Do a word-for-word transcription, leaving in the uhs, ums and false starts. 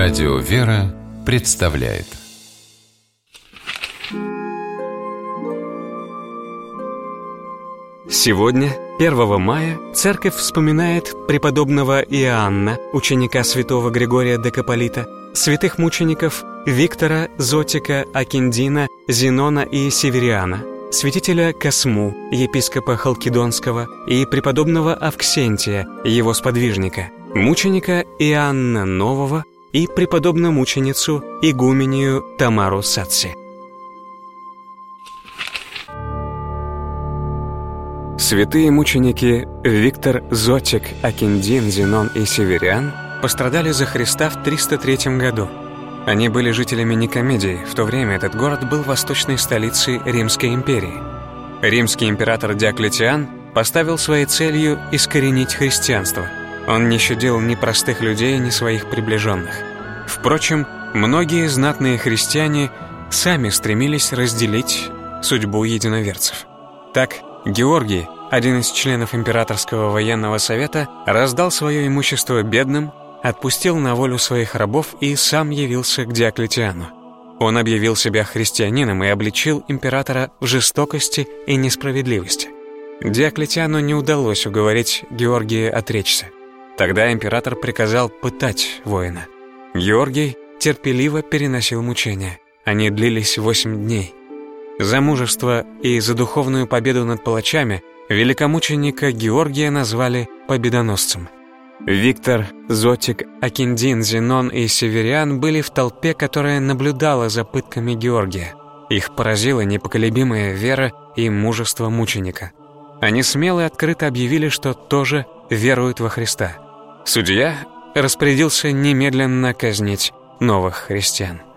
Радио «Вера» представляет. Сегодня, первого мая, Церковь вспоминает преподобного Иоанна, ученика святого Григория Декаполита, святых мучеников Виктора, Зотика, Акиндина, Зенона и Севериана, святителя Косму, епископа Халкидонского, и преподобного Авксентия, его сподвижника, мученика Иоанна Нового и преподобно-мученицу игуменью Тамару Сатси. Святые мученики Виктор, Зотик, Акиндин, Зенон и Севериан пострадали за Христа в триста третьем году. Они были жителями Никомедии. В то время этот город был восточной столицей Римской империи. Римский император Диоклетиан поставил своей целью искоренить христианство. Он не щадил ни простых людей, ни своих приближенных. Впрочем, многие знатные христиане сами стремились разделить судьбу единоверцев. Так, Георгий, один из членов императорского военного совета, раздал свое имущество бедным, отпустил на волю своих рабов и сам явился к Диоклетиану. Он объявил себя христианином и обличил императора в жестокости и несправедливости. Диоклетиану не удалось уговорить Георгия отречься. Тогда император приказал пытать воина. Георгий терпеливо переносил мучения. Они длились восемь дней. За мужество и за духовную победу над палачами великомученика Георгия назвали победоносцем. Виктор, Зотик, Акиндин, Зенон и Севериан были в толпе, которая наблюдала за пытками Георгия. Их поразила непоколебимая вера и мужество мученика. Они смело и открыто объявили, что тоже веруют во Христа. Судья распорядился немедленно казнить новых христиан.